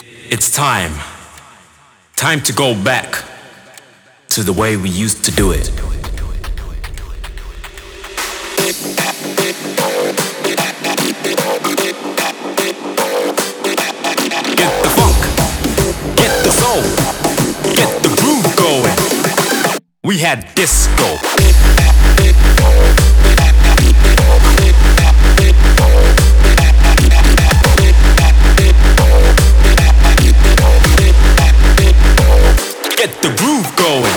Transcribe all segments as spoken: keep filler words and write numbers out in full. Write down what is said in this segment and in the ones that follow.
It's time. Time to go back to the way we used to do it. Get the funk, get the soul, get the groove going. We had disco. Get the groove going.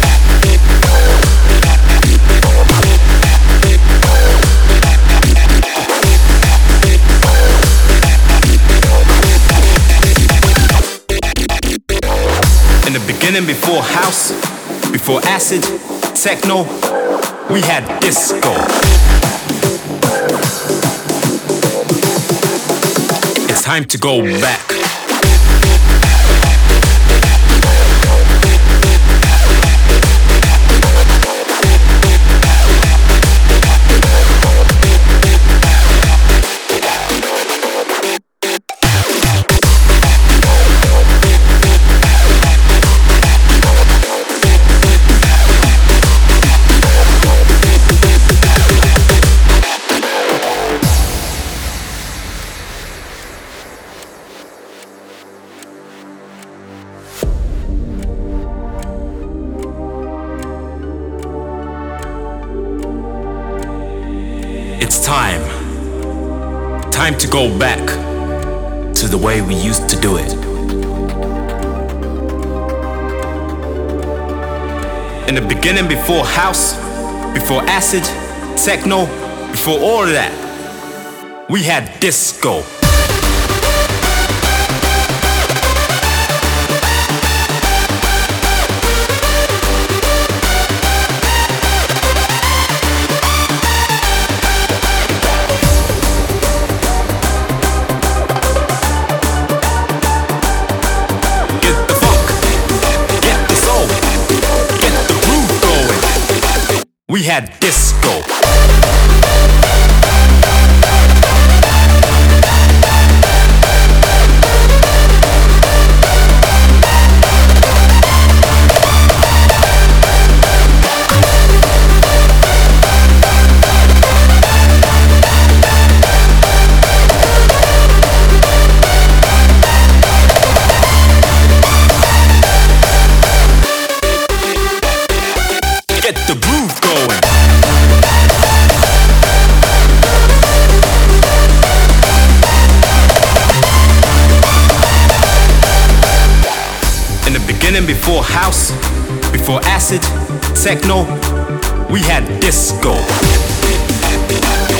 In the beginning, before house, before acid, techno, we had disco. It's time to go back. It's time. Time to go back to the way we used to do it. In the beginning, before house, before acid, techno, before all of that, we had disco. We had disco. Get the groove going. In the beginning, before house, before acid, techno, we had disco.